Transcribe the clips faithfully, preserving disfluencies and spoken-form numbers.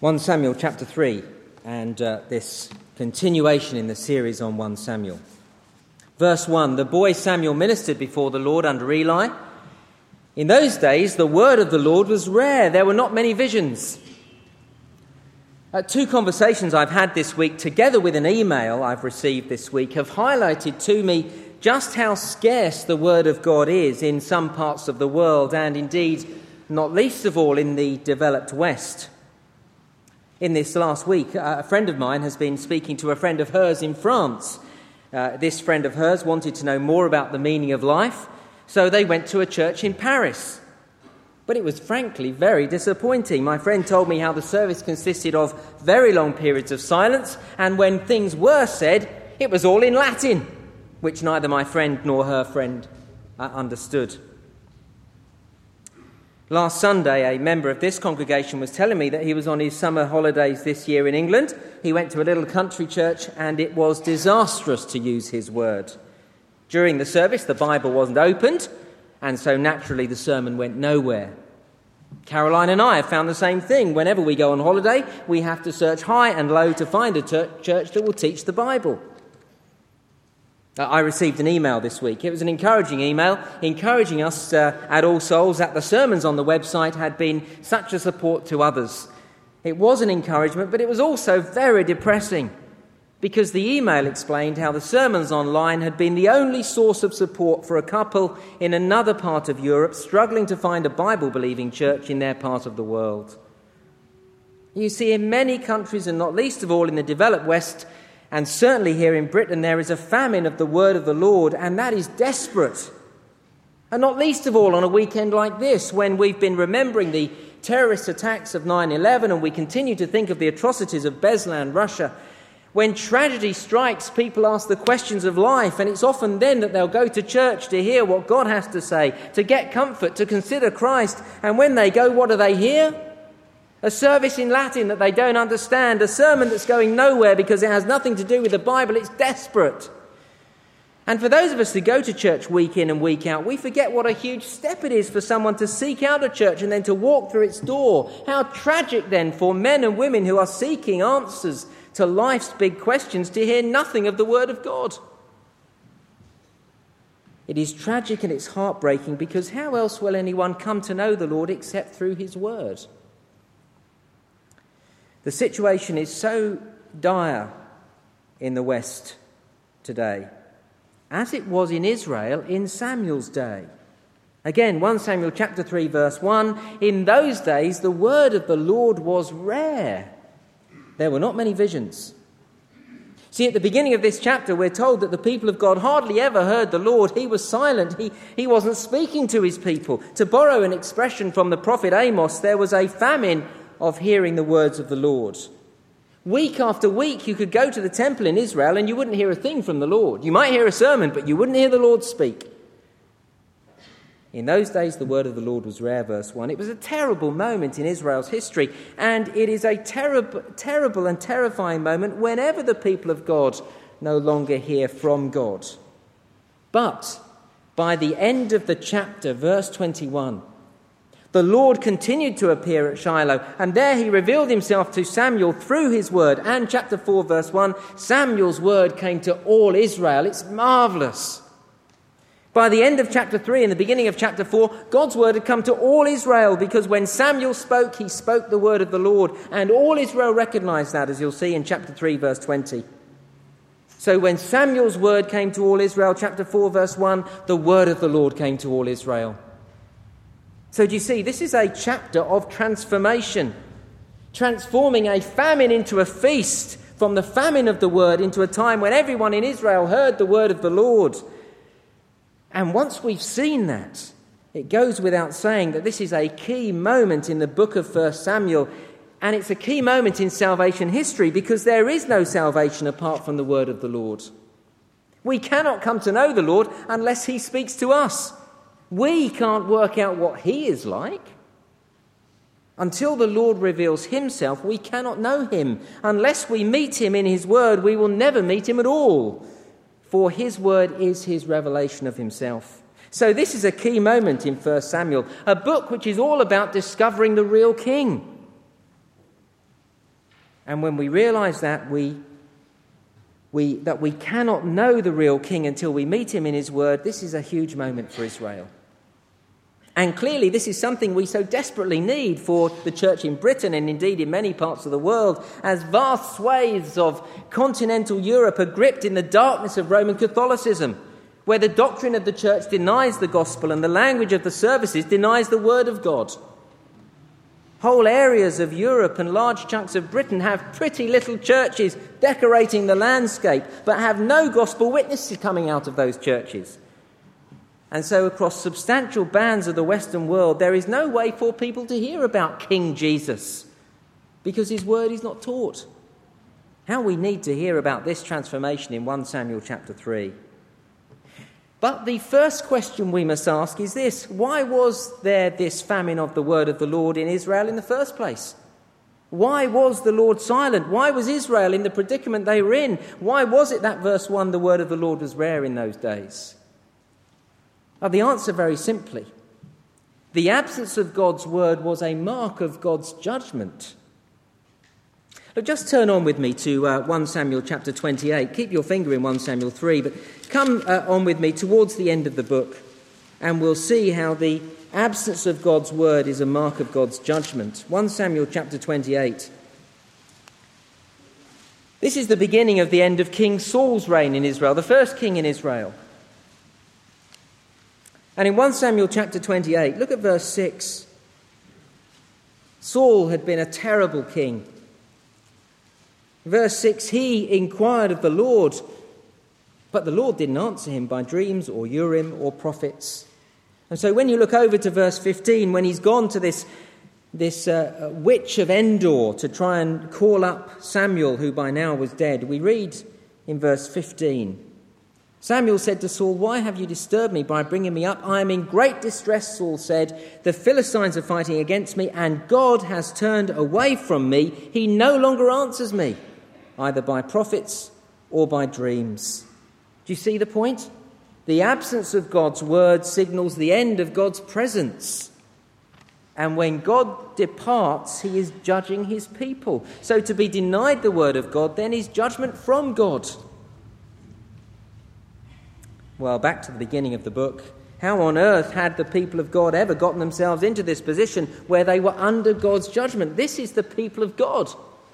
First Samuel chapter three, and uh, this continuation in the series on First Samuel. Verse one, the boy Samuel ministered before the Lord under Eli. In those days, the word of the Lord was rare. There were not many visions. Uh, two conversations I've had this week, together with an email I've received this week, have highlighted to me just how scarce the word of God is in some parts of the world, and indeed, not least of all, in the developed West. In this last week, a friend of mine has been speaking to a friend of hers in France. Uh, this friend of hers wanted to know more about the meaning of life, so they went to a church in Paris. But it was frankly very disappointing. My friend told me how the service consisted of very long periods of silence, and when things were said, it was all in Latin, which neither my friend nor her friend uh, understood. Last Sunday, a member of this congregation was telling me that he was on his summer holidays this year in England. He went to a little country church, and it was disastrous, to use his word. During the service, the Bible wasn't opened, and so naturally the sermon went nowhere. Caroline and I have found the same thing. Whenever we go on holiday, we have to search high and low to find a ter- church that will teach the Bible. I received an email this week. It was an encouraging email, encouraging us uh, at All Souls that the sermons on the website had been such a support to others. It was an encouragement, but it was also very depressing, because the email explained how the sermons online had been the only source of support for a couple in another part of Europe struggling to find a Bible-believing church in their part of the world. You see, in many countries, and not least of all in the developed West, and certainly here in Britain, there is a famine of the word of the Lord, and that is desperate. And not least of all on a weekend like this, when we've been remembering the terrorist attacks of nine eleven, and we continue to think of the atrocities of Beslan, Russia. When tragedy strikes, people ask the questions of life, and it's often then that they'll go to church to hear what God has to say, to get comfort, to consider Christ. And when they go, what do they hear? A service in Latin that they don't understand, a sermon that's going nowhere because it has nothing to do with the Bible. It's desperate. And for those of us who go to church week in and week out, we forget what a huge step it is for someone to seek out a church and then to walk through its door. How tragic then for men and women who are seeking answers to life's big questions to hear nothing of the Word of God. It is tragic and it's heartbreaking, because how else will anyone come to know the Lord except through His Word? The situation is so dire in the West today, as it was in Israel in Samuel's day. Again, First Samuel chapter three, verse one, in those days the word of the Lord was rare. There were not many visions. See, at the beginning of this chapter, we're told that the people of God hardly ever heard the Lord. He was silent. He, he wasn't speaking to his people. To borrow an expression from the prophet Amos, there was a famine of hearing the words of the Lord. Week after week, you could go to the temple in Israel and you wouldn't hear a thing from the Lord. You might hear a sermon, but you wouldn't hear the Lord speak. In those days, the word of the Lord was rare, verse one. It was a terrible moment in Israel's history, and it is a terrible, terrible and terrifying moment whenever the people of God no longer hear from God. But by the end of the chapter, verse twenty-one, the Lord continued to appear at Shiloh, and there he revealed himself to Samuel through his word. And chapter four, verse one, Samuel's word came to all Israel. It's marvellous. By the end of chapter three and the beginning of chapter four, God's word had come to all Israel, because when Samuel spoke, he spoke the word of the Lord. And all Israel recognized that, as you'll see in chapter three, verse twenty. So when Samuel's word came to all Israel, chapter four, verse one, the word of the Lord came to all Israel. So do you see, this is a chapter of transformation, transforming a famine into a feast, from the famine of the word into a time when everyone in Israel heard the word of the Lord. And once we've seen that, it goes without saying that this is a key moment in the book of First Samuel, and it's a key moment in salvation history, because there is no salvation apart from the word of the Lord. We cannot come to know the Lord unless he speaks to us. We can't work out what he is like. Until the Lord reveals himself, we cannot know him. Unless we meet him in his word, we will never meet him at all. For his word is his revelation of himself. So this is a key moment in First Samuel, a book which is all about discovering the real king. And when we realise that, we, we, that we cannot know the real king until we meet him in his word, this is a huge moment for Israel. And clearly this is something we so desperately need for the church in Britain and indeed in many parts of the world, as vast swathes of continental Europe are gripped in the darkness of Roman Catholicism, where the doctrine of the church denies the gospel and the language of the services denies the word of God. Whole areas of Europe and large chunks of Britain have pretty little churches decorating the landscape, but have no gospel witnesses coming out of those churches. And so across substantial bands of the Western world, there is no way for people to hear about King Jesus because his word is not taught. How we need to hear about this transformation in First Samuel chapter three. But the first question we must ask is this: why was there this famine of the word of the Lord in Israel in the first place? Why was the Lord silent? Why was Israel in the predicament they were in? Why was it that, verse one, the word of the Lord was rare in those days? Well, the answer very simply: the absence of God's word was a mark of God's judgment. But just turn on with me to uh, First Samuel chapter twenty-eight. Keep your finger in First Samuel three, but come uh, on with me towards the end of the book, and we'll see how the absence of God's word is a mark of God's judgment. First Samuel chapter twenty-eight. This is the beginning of the end of King Saul's reign in Israel, the first king in Israel. And in First Samuel chapter twenty-eight, look at verse six. Saul had been a terrible king. Verse six, he inquired of the Lord, but the Lord didn't answer him by dreams or Urim or prophets. And so when you look over to verse fifteen, when he's gone to this, this uh, witch of Endor to try and call up Samuel, who by now was dead, we read in verse fifteen, Samuel said to Saul, "Why have you disturbed me by bringing me up? I am in great distress," Saul said. "The Philistines are fighting against me, and God has turned away from me. He no longer answers me, either by prophets or by dreams." Do you see the point? The absence of God's word signals the end of God's presence. And when God departs, he is judging his people. So to be denied the word of God then is judgment from God. Well, back to the beginning of the book. How on earth had the people of God ever gotten themselves into this position where they were under God's judgment? This is the people of God.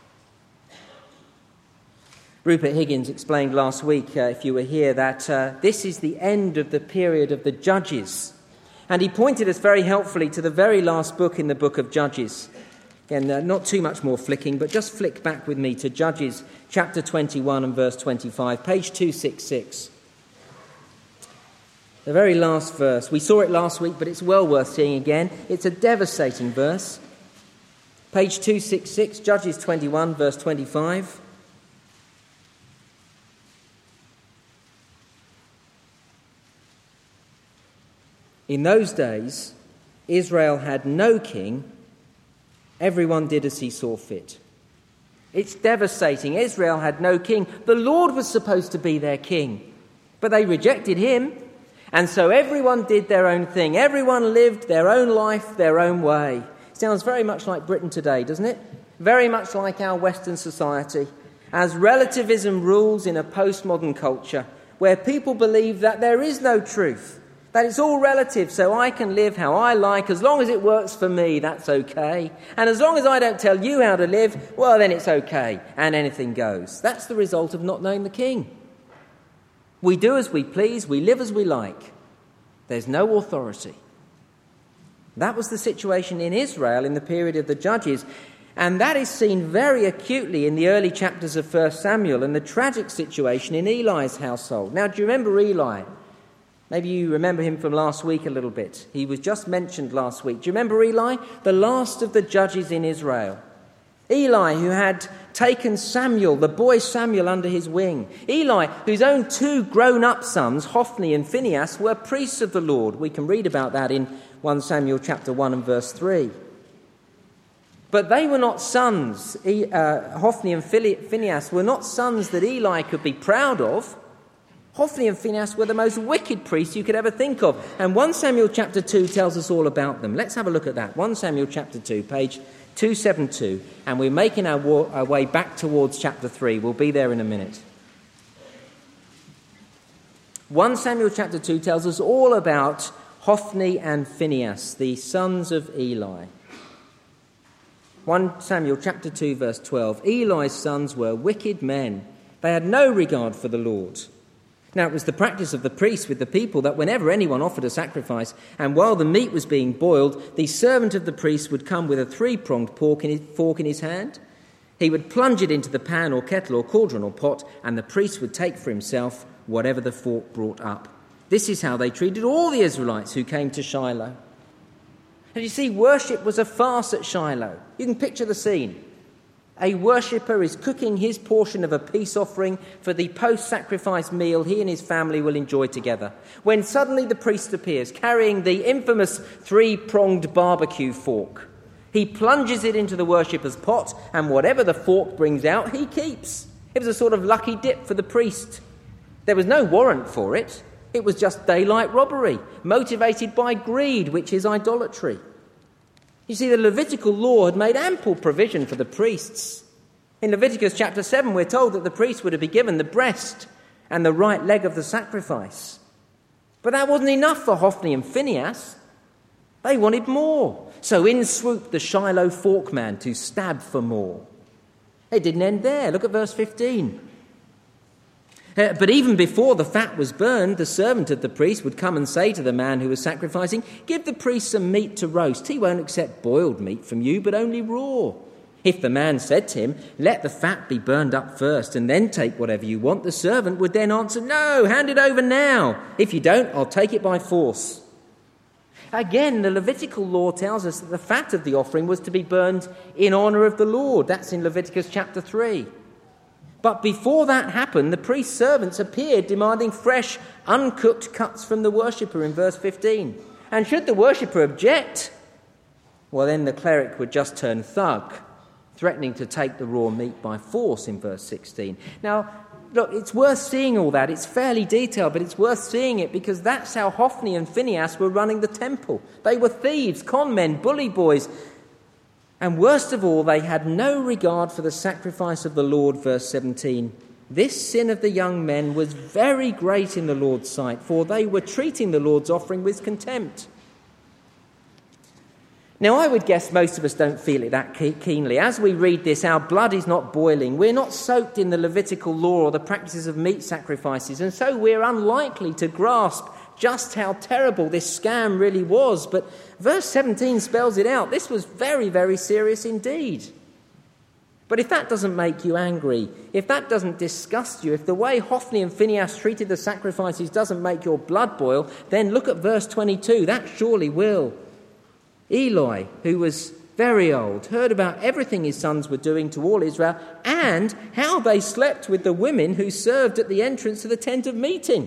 Rupert Higgins explained last week, uh, if you were here, that uh, this is the end of the period of the Judges. And he pointed us very helpfully to the very last book in the book of Judges. Again, uh, not too much more flicking, but just flick back with me to Judges chapter twenty-one and verse twenty-five, page two sixty-six. The very last verse. We saw it last week, but it's well worth seeing again. It's a devastating verse. Page two sixty-six, Judges twenty-one, verse twenty-five. In those days, Israel had no king. Everyone did as he saw fit. It's devastating. Israel had no king. The Lord was supposed to be their king, but they rejected him. And so everyone did their own thing. Everyone lived their own life, their own way. Sounds very much like Britain today, doesn't it? Very much like our Western society, as relativism rules in a postmodern culture where people believe that there is no truth, that it's all relative, so I can live how I like. As long as it works for me, that's okay. And as long as I don't tell you how to live, well, then it's okay, and anything goes. That's the result of not knowing the king. We do as we please, we live as we like. There's no authority. That was the situation in Israel in the period of the Judges, and that is seen very acutely in the early chapters of First Samuel and the tragic situation in Eli's household. Now, do you remember Eli? Maybe you remember him from last week a little bit. He was just mentioned last week. Do you remember Eli? The last of the judges in Israel. Eli, who had taken Samuel, the boy Samuel, under his wing. Eli, whose own two grown-up sons, Hophni and Phinehas, were priests of the Lord. We can read about that in First Samuel chapter one and verse three. But they were not sons. Uh, Hophni and Phinehas were not sons that Eli could be proud of. Hophni and Phinehas were the most wicked priests you could ever think of. And First Samuel chapter two tells us all about them. Let's have a look at that. First Samuel chapter two, page two seventy-two, and we're making our, wa- our way back towards chapter three. We'll be there in a minute. First Samuel chapter two tells us all about Hophni and Phinehas, the sons of Eli. First Samuel chapter two, verse twelve, Eli's sons were wicked men. They had no regard for the Lord. Now, it was the practice of the priests with the people that whenever anyone offered a sacrifice, and while the meat was being boiled, the servant of the priest would come with a three-pronged fork in his, fork in his hand. He would plunge it into the pan or kettle or cauldron or pot, and the priest would take for himself whatever the fork brought up. This is how they treated all the Israelites who came to Shiloh. And you see, worship was a farce at Shiloh. You can picture the scene. A worshipper is cooking his portion of a peace offering for the post-sacrifice meal he and his family will enjoy together, when suddenly the priest appears, carrying the infamous three-pronged barbecue fork. He plunges it into the worshipper's pot, and whatever the fork brings out, he keeps. It was a sort of lucky dip for the priest. There was no warrant for it. It was just daylight robbery, motivated by greed, which is idolatry. You see, the Levitical law had made ample provision for the priests. In Leviticus chapter seven, we're told that the priest were to be given the breast and the right leg of the sacrifice. But that wasn't enough for Hophni and Phinehas. They wanted more. So in swooped the Shiloh forkman to stab for more. It didn't end there. Look at verse fifteen. Uh, but even before the fat was burned, the servant of the priest would come and say to the man who was sacrificing, "Give the priest some meat to roast. He won't accept boiled meat from you, but only raw." If the man said to him, "Let the fat be burned up first and then take whatever you want," the servant would then answer, "No, hand it over now. If you don't, I'll take it by force." Again, the Levitical law tells us that the fat of the offering was to be burned in honour of the Lord. That's in Leviticus chapter three. But before that happened, the priest's servants appeared demanding fresh, uncooked cuts from the worshipper in verse fifteen. And should the worshipper object, well, then the cleric would just turn thug, threatening to take the raw meat by force in verse sixteen. Now, look, it's worth seeing all that. It's fairly detailed, but it's worth seeing it because that's how Hophni and Phinehas were running the temple. They were thieves, con men, bully boys. And worst of all, they had no regard for the sacrifice of the Lord, verse seventeen. This sin of the young men was very great in the Lord's sight, for they were treating the Lord's offering with contempt. Now, I would guess most of us don't feel it that keenly. As we read this, our blood is not boiling. We're not soaked in the Levitical law or the practices of meat sacrifices, and so we're unlikely to grasp just how terrible this scam really was. But verse seventeen spells it out. This was very, very serious indeed. But if that doesn't make you angry, if that doesn't disgust you, if the way Hophni and Phinehas treated the sacrifices doesn't make your blood boil, then look at verse twenty-two. That surely will. Eli, who was very old, heard about everything his sons were doing to all Israel and how they slept with the women who served at the entrance to the tent of meeting.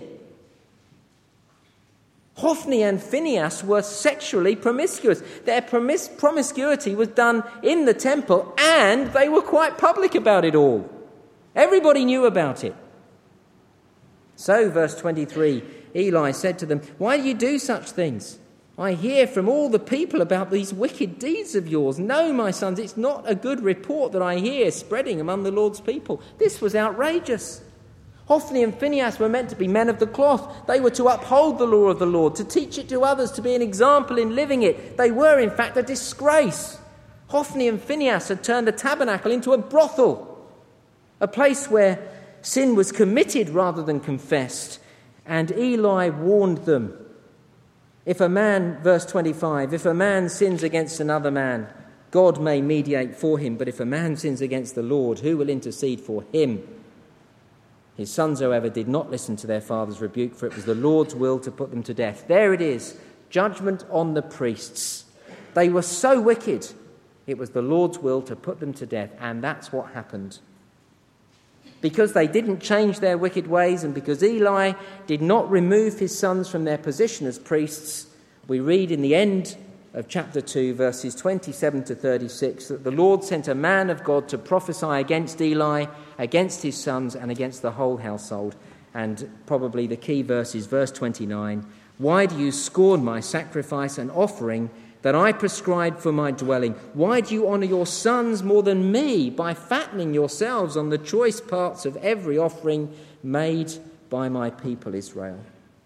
Hophni and Phinehas were sexually promiscuous. Their promis- promiscuity was done in the temple, and they were quite public about it all. Everybody knew about it. So, verse twenty-three, Eli said to them, "Why do you do such things? I hear from all the people about these wicked deeds of yours. No, my sons, it's not a good report that I hear spreading among the Lord's people." This was outrageous. Hophni and Phinehas were meant to be men of the cloth. They were to uphold the law of the Lord, to teach it to others, to be an example in living it. They were, in fact, a disgrace. Hophni and Phinehas had turned the tabernacle into a brothel, a place where sin was committed rather than confessed. And Eli warned them, if a man, verse twenty-five, if a man sins against another man, God may mediate for him, but if a man sins against the Lord, who will intercede for him? His sons, however, did not listen to their father's rebuke, for it was the Lord's will to put them to death. There it is, judgment on the priests. They were so wicked, it was the Lord's will to put them to death, and that's what happened. Because they didn't change their wicked ways, and because Eli did not remove his sons from their position as priests, we read in the end of chapter two, verses twenty-seven to thirty-six, that the Lord sent a man of God to prophesy against Eli, against his sons, and against the whole household. And probably the key verse is verse twenty-nine. "Why do you scorn my sacrifice and offering that I prescribed for my dwelling? Why do you honour your sons more than me by fattening yourselves on the choice parts of every offering made by my people Israel?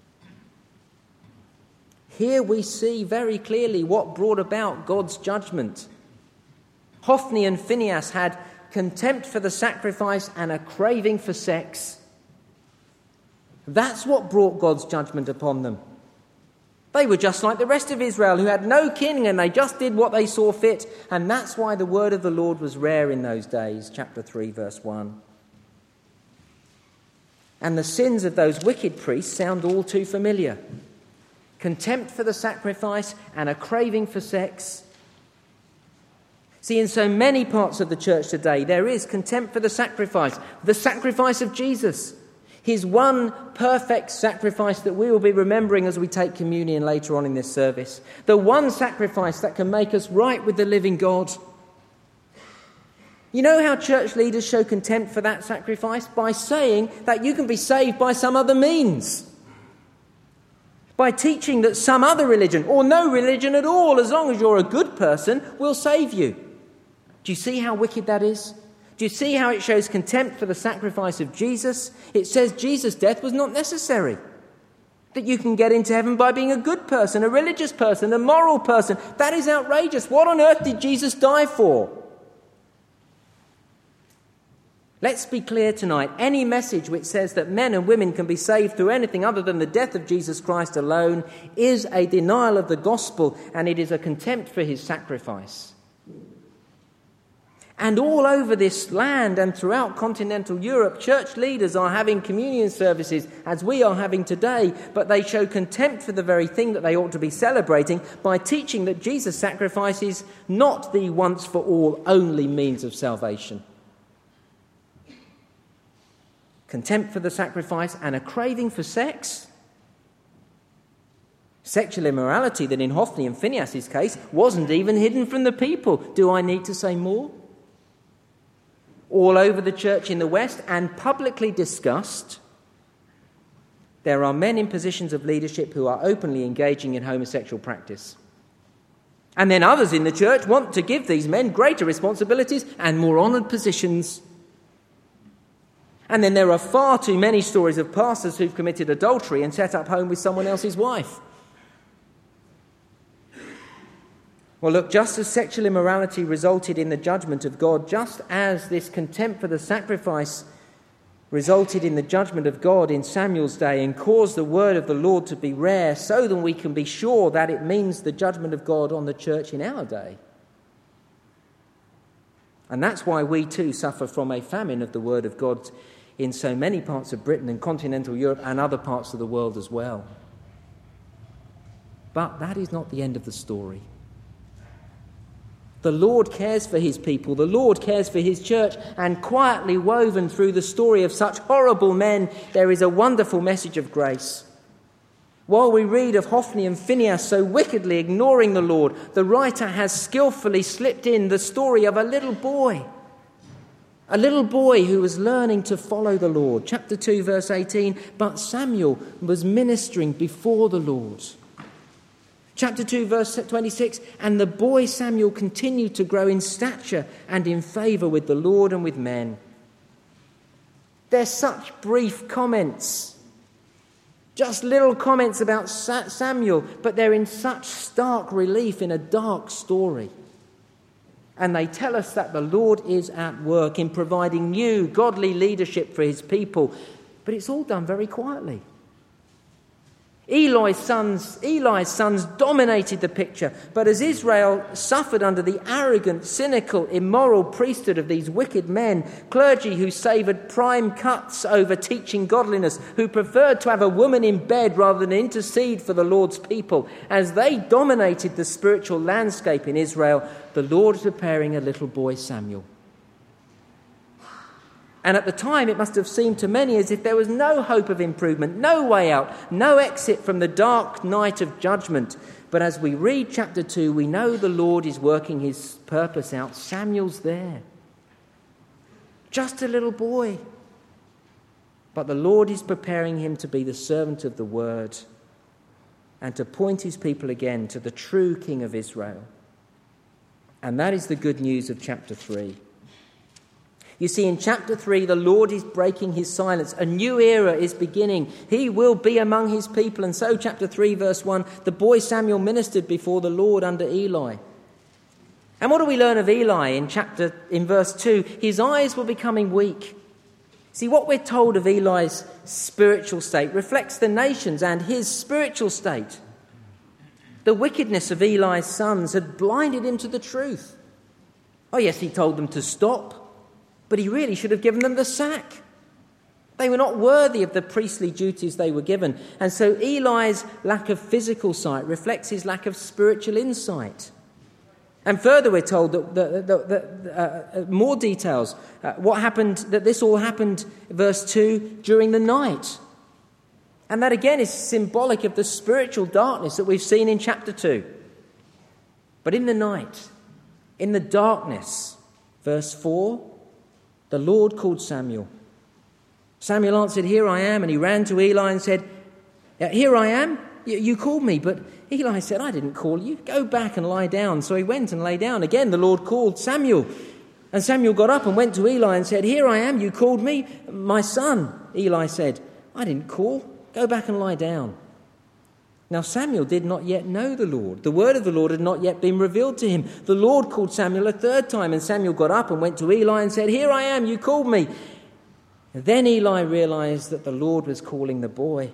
Here we see very clearly what brought about God's judgment. Hophni and Phinehas had contempt for the sacrifice and a craving for sex. That's what brought God's judgment upon them. They were just like the rest of Israel, who had no king, and they just did what they saw fit. And that's why the word of the Lord was rare in those days. Chapter three, verse one. And the sins of those wicked priests sound all too familiar. Contempt for the sacrifice and a craving for sex. See, in so many parts of the church today, there is contempt for the sacrifice, the sacrifice of Jesus. His one perfect sacrifice that we will be remembering as we take communion later on in this service. The one sacrifice that can make us right with the living God. You know how church leaders show contempt for that sacrifice? By saying that you can be saved by some other means. By teaching that some other religion, or no religion at all, as long as you're a good person, will save you. Do you see how wicked that is? Do you see how it shows contempt for the sacrifice of Jesus? It says Jesus' death was not necessary. That you can get into heaven by being a good person, a religious person, a moral person. That is outrageous. What on earth did Jesus die for? Let's be clear tonight. Any message which says that men and women can be saved through anything other than the death of Jesus Christ alone is a denial of the gospel, and it is a contempt for his sacrifice. And all over this land and throughout continental Europe, church leaders are having communion services as we are having today, but they show contempt for the very thing that they ought to be celebrating by teaching that Jesus' sacrifice is not the once-for-all only means of salvation. Contempt for the sacrifice and a craving for sex. Sexual immorality that in Hophni and Phinehas' case wasn't even hidden from the people. Do I need to say more? All over the church in the West and publicly discussed, there are men in positions of leadership who are openly engaging in homosexual practice. And then others in the church want to give these men greater responsibilities and more honoured positions. And then there are far too many stories of pastors who've committed adultery and set up home with someone else's wife. Well, look, just as sexual immorality resulted in the judgment of God, just as this contempt for the sacrifice resulted in the judgment of God in Samuel's day and caused the word of the Lord to be rare, so that we can be sure that it means the judgment of God on the church in our day. And that's why we too suffer from a famine of the word of God in so many parts of Britain and continental Europe and other parts of the world as well. But that is not the end of the story. The Lord cares for his people, the Lord cares for his church, and quietly woven through the story of such horrible men, there is a wonderful message of grace. While we read of Hophni and Phinehas so wickedly ignoring the Lord, the writer has skillfully slipped in the story of a little boy. A little boy who was learning to follow the Lord. Chapter two, verse eighteen, but Samuel was ministering before the Lord. Chapter two, verse twenty-six, and the boy Samuel continued to grow in stature and in favour with the Lord and with men. They're such brief comments. Just little comments about Samuel, but they're in such stark relief in a dark story. And they tell us that the Lord is at work in providing new, godly leadership for his people. But it's all done very quietly. Eli's sons, Eli's sons dominated the picture, but as Israel suffered under the arrogant, cynical, immoral priesthood of these wicked men, clergy who savoured prime cuts over teaching godliness, who preferred to have a woman in bed rather than intercede for the Lord's people, as they dominated the spiritual landscape in Israel, the Lord is preparing a little boy Samuel. And at the time, it must have seemed to many as if there was no hope of improvement, no way out, no exit from the dark night of judgment. But as we read chapter two, we know the Lord is working his purpose out. Samuel's there. Just a little boy. But the Lord is preparing him to be the servant of the word. and to point his people again to the true King of Israel. And that is the good news of chapter three. You see, in chapter three, the Lord is breaking his silence. A new era is beginning. He will be among his people. And so, chapter three, verse one, the boy Samuel ministered before the Lord under Eli. And what do we learn of Eli in chapter in verse two? His eyes were becoming weak. See, what we're told of Eli's spiritual state reflects the nation's and his spiritual state. The wickedness of Eli's sons had blinded him to the truth. Oh yes, he told them to stop, but he really should have given them the sack. They were not worthy of the priestly duties they were given. And so Eli's lack of physical sight reflects his lack of spiritual insight. And further, we're told that, that, that, that uh, more details. Uh, what happened, that this all happened, verse two, during the night. And that again is symbolic of the spiritual darkness that we've seen in chapter two. But in the night, in the darkness, verse four, the Lord called Samuel. Samuel answered, "Here I am." And he ran to Eli and said, "Here I am. You called me." But Eli said, "I didn't call you. Go back and lie down." So he went and lay down. Again, the Lord called Samuel. And Samuel got up and went to Eli and said, "Here I am. You called me." "My son," Eli said, "I didn't call. Go back and lie down." Now Samuel did not yet know the Lord. The word of the Lord had not yet been revealed to him. The Lord called Samuel a third time, and Samuel got up and went to Eli and said, "Here I am. You called me." And then Eli realized that the Lord was calling the boy.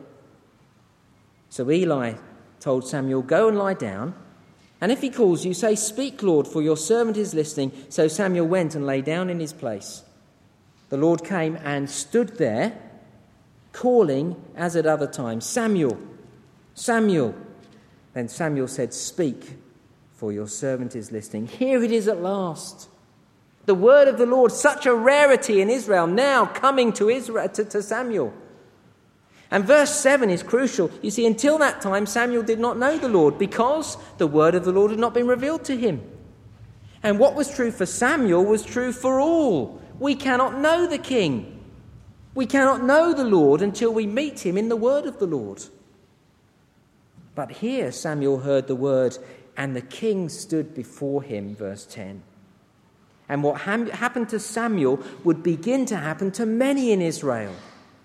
So Eli told Samuel, "Go and lie down, and if he calls you, say, 'Speak, Lord, for your servant is listening.'" So Samuel went and lay down in his place. The Lord came and stood there, calling as at other times, "Samuel, Samuel." Then Samuel said, "Speak, for your servant is listening." Here it is at last. The word of the Lord, such a rarity in Israel, now coming to Israel to, to Samuel. And verse seven is crucial. You see, until that time, Samuel did not know the Lord because the word of the Lord had not been revealed to him. And what was true for Samuel was true for all. We cannot know the King. We cannot know the Lord until we meet him in the word of the Lord. But here Samuel heard the word, and the king stood before him, verse ten. And what ha- happened to Samuel would begin to happen to many in Israel.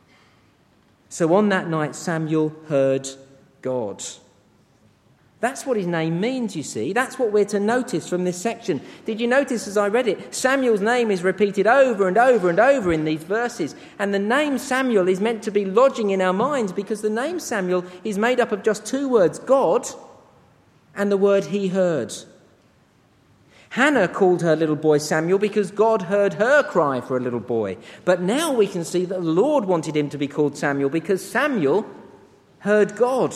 So on that night, Samuel heard God. That's what his name means, you see. That's what we're to notice from this section. Did you notice as I read it? Samuel's name is repeated over and over and over in these verses. And the name Samuel is meant to be lodging in our minds because the name Samuel is made up of just two words, God and the word he heard. Hannah called her little boy Samuel because God heard her cry for a little boy. But now we can see that the Lord wanted him to be called Samuel because Samuel heard God.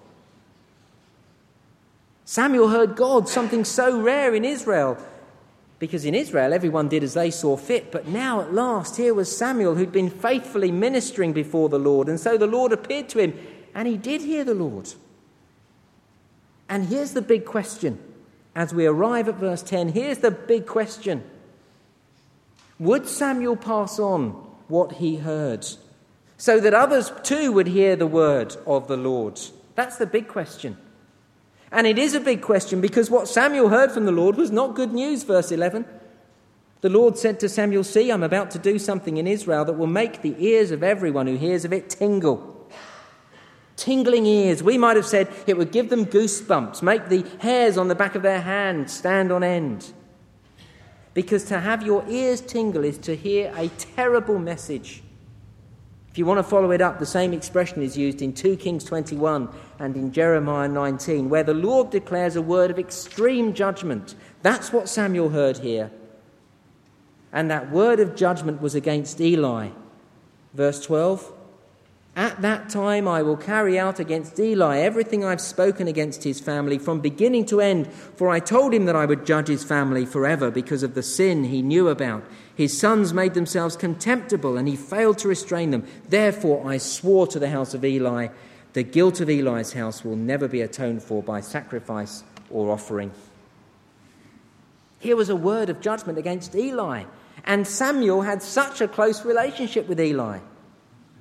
Samuel heard God, something so rare in Israel, because in Israel everyone did as they saw fit. But now at last here was Samuel who'd been faithfully ministering before the Lord, and so the Lord appeared to him, and he did hear the Lord. And here's the big question. As we arrive at verse ten, here's the big question. Would Samuel pass on what he heard so that others too would hear the word of the Lord? That's the big question. And it is a big question because what Samuel heard from the Lord was not good news, verse eleven. The Lord said to Samuel, "See, I'm about to do something in Israel that will make the ears of everyone who hears of it tingle." Tingling ears. We might have said it would give them goosebumps, make the hairs on the back of their hand stand on end. Because to have your ears tingle is to hear a terrible message. If you want to follow it up, the same expression is used in two Kings twenty-one and in Jeremiah nineteen, where the Lord declares a word of extreme judgment. That's what Samuel heard here. And that word of judgment was against Eli. Verse twelve, "At that time I will carry out against Eli everything I've spoken against his family from beginning to end, for I told him that I would judge his family forever because of the sin he knew about. His sons made themselves contemptible and he failed to restrain them. Therefore I swore to the house of Eli, the guilt of Eli's house will never be atoned for by sacrifice or offering." Here was a word of judgment against Eli, and Samuel had such a close relationship with Eli.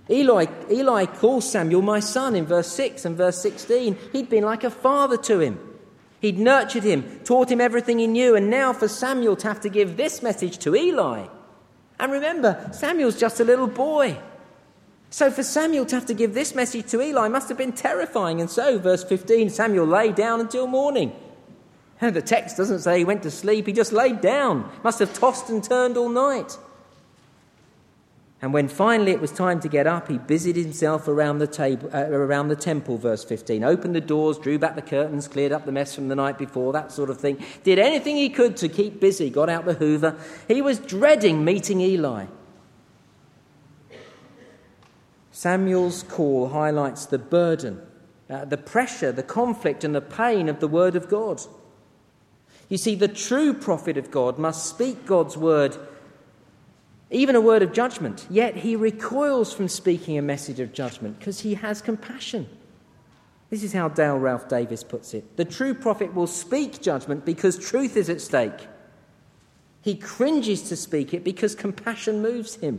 Eli, Eli calls Samuel my son in verse six and verse sixteen. He'd been like a father to him. He'd nurtured him, taught him everything he knew, and now for Samuel to have to give this message to Eli. And remember, Samuel's just a little boy. So for Samuel to have to give this message to Eli must have been terrifying. And so, verse fifteen, Samuel lay down until morning. And the text doesn't say he went to sleep, he just laid down. Must have tossed and turned all night. And when finally it was time to get up, he busied himself around the table, uh, around the temple, verse fifteen. Opened the doors, drew back the curtains, cleared up the mess from the night before, that sort of thing. Did anything he could to keep busy, got out the hoover. He was dreading meeting Eli. Samuel's call highlights the burden, uh, the pressure, the conflict and the pain of the word of God. You see, the true prophet of God must speak God's word, even a word of judgment, yet he recoils from speaking a message of judgment because he has compassion. This is how Dale Ralph Davis puts it. The true prophet will speak judgment because truth is at stake. He cringes to speak it because compassion moves him.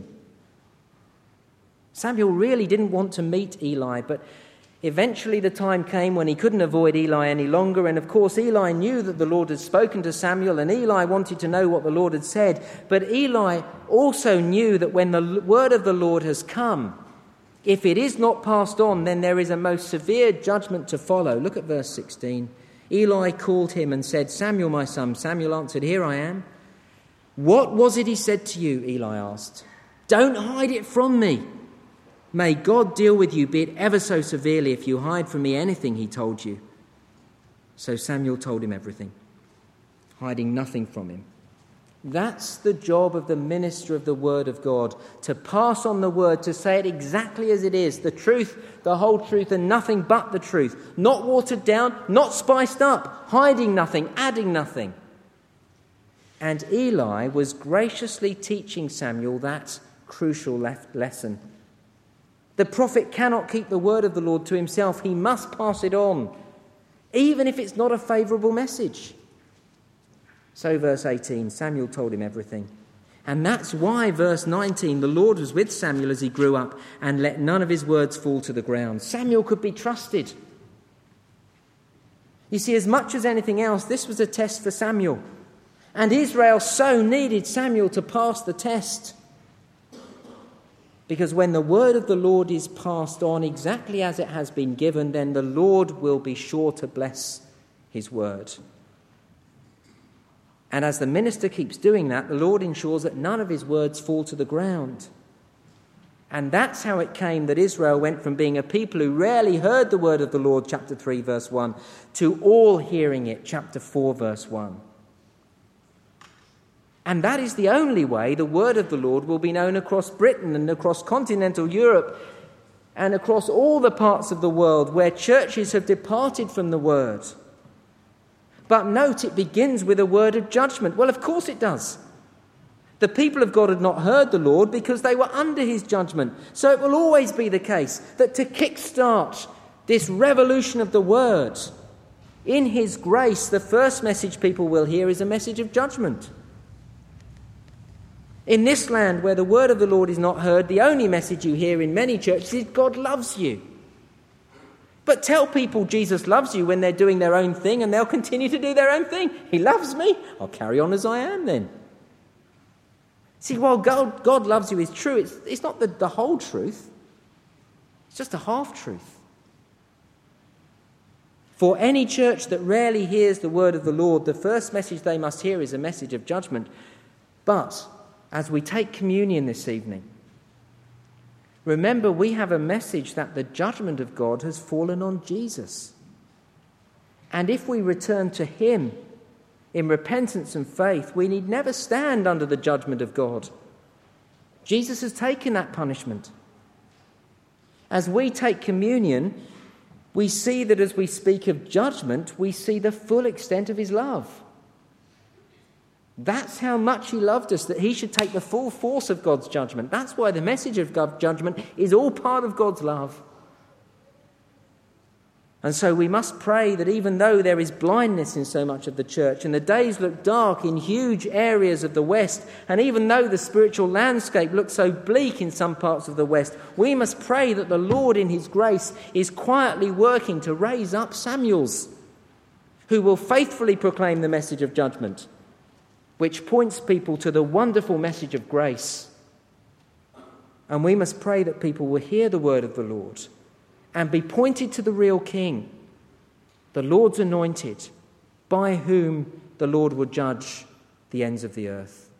Samuel really didn't want to meet Eli, but eventually the time came when he couldn't avoid Eli any longer. And of course, Eli knew that the Lord had spoken to Samuel, and Eli wanted to know what the Lord had said. But Eli also knew that when the word of the Lord has come, if it is not passed on, then there is a most severe judgment to follow. Look at verse sixteen. Eli called him and said, "Samuel, my son." Samuel answered, "Here I am." "What was it he said to you?" Eli asked. "Don't hide it from me. May God deal with you, be it ever so severely, if you hide from me anything he told you." So Samuel told him everything, hiding nothing from him. That's the job of the minister of the word of God, to pass on the word, to say it exactly as it is, the truth, the whole truth, and nothing but the truth. Not watered down, not spiced up, hiding nothing, adding nothing. And Eli was graciously teaching Samuel that crucial lesson. The prophet cannot keep the word of the Lord to himself. He must pass it on, even if it's not a favourable message. So verse eighteen, Samuel told him everything. And that's why, verse nineteen, the Lord was with Samuel as he grew up and let none of his words fall to the ground. Samuel could be trusted. You see, as much as anything else, this was a test for Samuel. And Israel so needed Samuel to pass the test. Because when the word of the Lord is passed on exactly as it has been given, then the Lord will be sure to bless his word. And as the minister keeps doing that, the Lord ensures that none of his words fall to the ground. And that's how it came that Israel went from being a people who rarely heard the word of the Lord, chapter three, verse one, to all hearing it, chapter four, verse one. And that is the only way the word of the Lord will be known across Britain and across continental Europe and across all the parts of the world where churches have departed from the word. But note, it begins with a word of judgment. Well, of course it does. The people of God had not heard the Lord because they were under his judgment. So it will always be the case that to kickstart this revolution of the word, in his grace, the first message people will hear is a message of judgment. In this land where the word of the Lord is not heard, the only message you hear in many churches is God loves you. But tell people Jesus loves you when they're doing their own thing, and they'll continue to do their own thing. He loves me. I'll carry on as I am then. See, while God, God loves you is true, it's, it's not the, the whole truth. It's just a half-truth. For any church that rarely hears the word of the Lord, the first message they must hear is a message of judgment. But as we take communion this evening, remember we have a message that the judgment of God has fallen on Jesus. And if we return to him in repentance and faith, we need never stand under the judgment of God. Jesus has taken that punishment. As we take communion, we see that as we speak of judgment, we see the full extent of his love. That's how much he loved us, that he should take the full force of God's judgment. That's why the message of God's judgment is all part of God's love. And so we must pray that even though there is blindness in so much of the church, and the days look dark in huge areas of the West, and even though the spiritual landscape looks so bleak in some parts of the West, we must pray that the Lord in his grace is quietly working to raise up Samuels who will faithfully proclaim the message of judgment, which points people to the wonderful message of grace. And we must pray that people will hear the word of the Lord and be pointed to the real King, the Lord's anointed, by whom the Lord will judge the ends of the earth.